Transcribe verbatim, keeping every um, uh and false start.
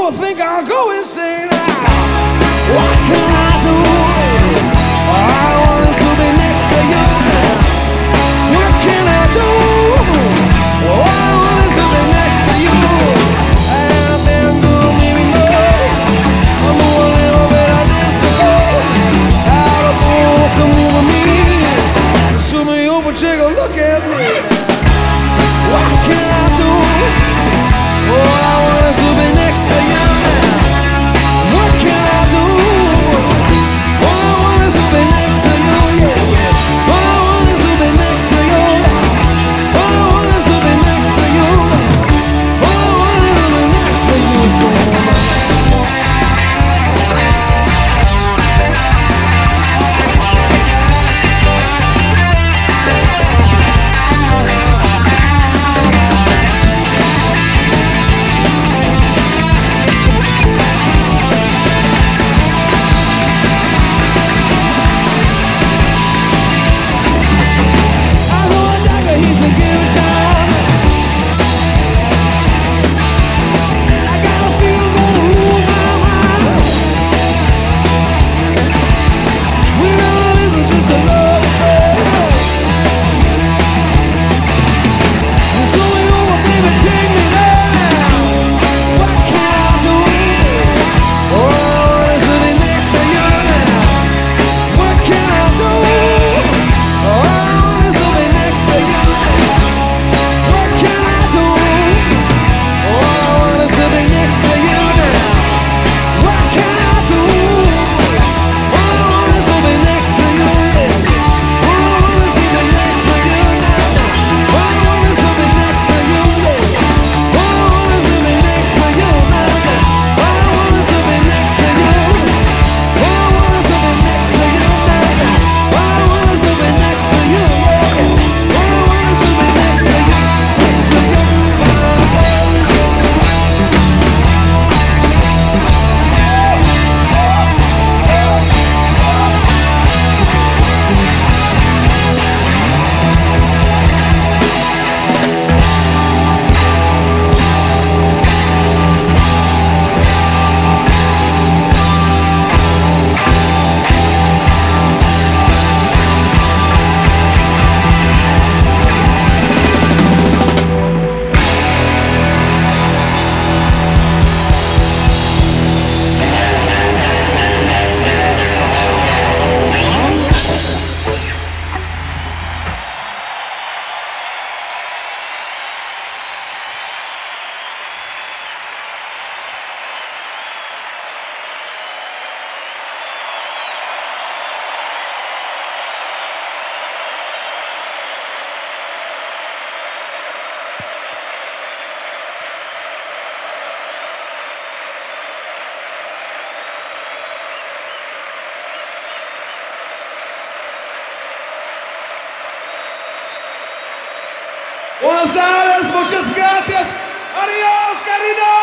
I think I'll go insane. What can I do? All I want is to be next to you. What can I do? All I want is to be next to you. I've been good, maybe more. I'm a little bit of this before. Out of book to move with me. So me over, take a look at me. What can I do? All I want is to be next to you. What can I do? All I want is to be next to you. Yeah, yeah. All I want is to be next to you. All I want is to be next to you. All I want is to be next to you. Buenas tardes, muchas gracias. Adiós, querido.